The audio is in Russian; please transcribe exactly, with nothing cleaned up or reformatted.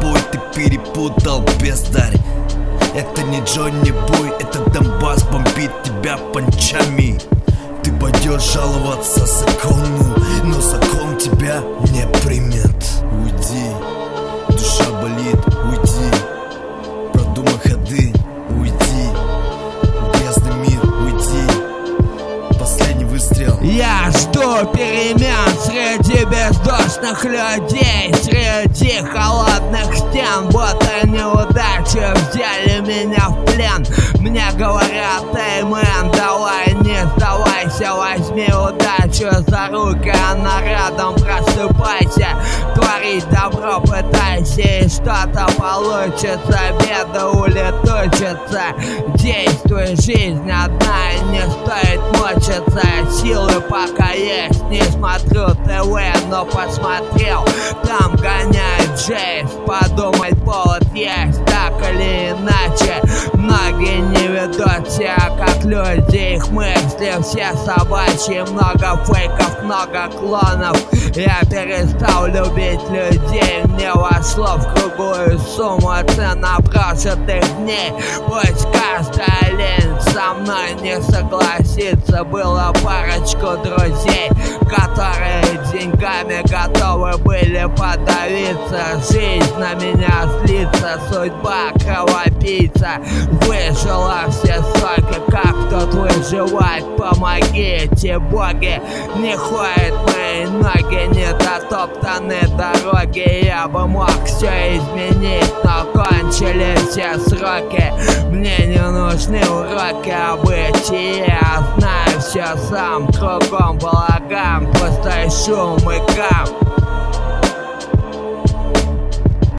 тобой ты перепутал, бездарь. Это не Джонни Бой, это Донбасс бомбит тебя панчами. Ты пойдешь жаловаться закону, но закон тебя не примет. Уйди, душа болит, уйди, продумай ходы, уйди, грязный мир, уйди, последний выстрел. Я жду перемен среди бездушных людей, среди холодных стен, будто неудачи взяли меня в плен. Мне говорят: эй, мэн, давай не сдавайся, возьми удачу за руки, она рядом, просыпайся, творить добро пытайся, и что-то получится, беда улетучится. Действуй, жизнь одна, и не стоит мучиться, силы пока есть, не смотрю ТВ, но посмотрел, там гоняет Джейс, подумать повод есть, так или иначе. Многие не ведут себя как люди, их мысли все собачьи, много фейков, много клонов. Я перестал любить людей, мне вошло в круглую сумму цена прожитых дней. Пусть каждая лень со мной не согласится, было парочку друзей, которые деньгами готовы были подавиться. Жизнь на меня злится, судьба кровопийца, выжила все соки, как тут выживать? Помогите, боги, не ходят мои ноги, не дотоптаны дороги. Я бы мог все изменить, но кончились все сроки. Мне не нужны уроки о бытии, я знаю все сам, кругом балаган, пустой шум и гам.